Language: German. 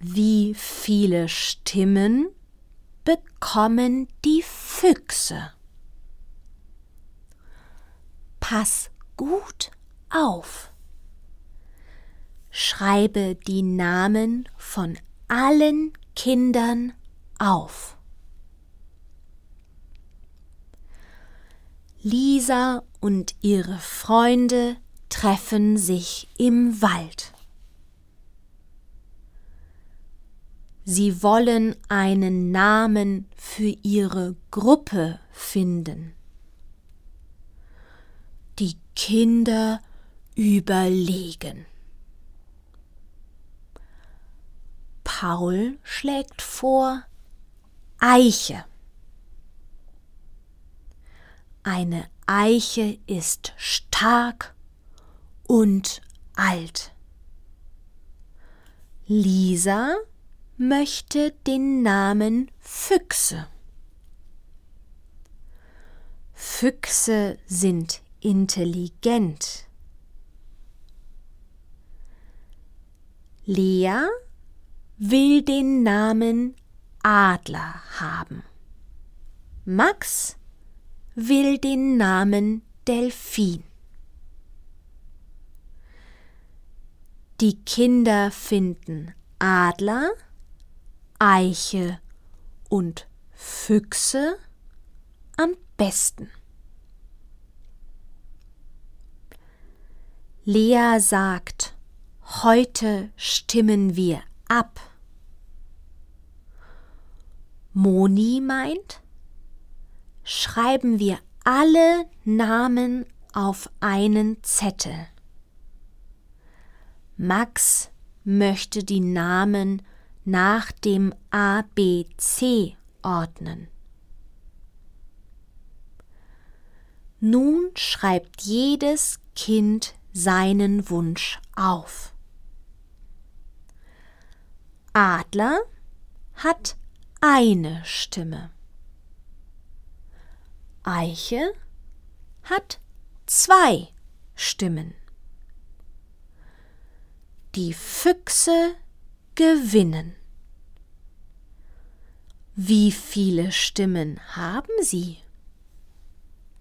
Wie viele Stimmen bekommen die Füchse? Pass gut auf. Schreibe die Namen von allen Kindern auf. Lisa und ihre Freunde treffen sich im Wald. Sie wollen einen Namen für ihre Gruppe finden. Die Kinder überlegen. Paul schlägt vor Eiche. Eine Eiche ist stark und alt. Lisa möchte den Namen Füchse. Füchse sind intelligent. Lea will den Namen Adler haben. Max will den Namen Delfin. Die Kinder finden Adler, Eiche und Füchse am besten. Lea sagt, heute stimmen wir ab. Moni meint, schreiben wir alle Namen auf einen Zettel. Max möchte die Namen nach dem ABC ordnen. Nun schreibt jedes Kind seinen Wunsch auf. Adler hat eine Stimme. Eiche hat 2 Stimmen. Die Füchse gewinnen. Wie viele Stimmen haben sie?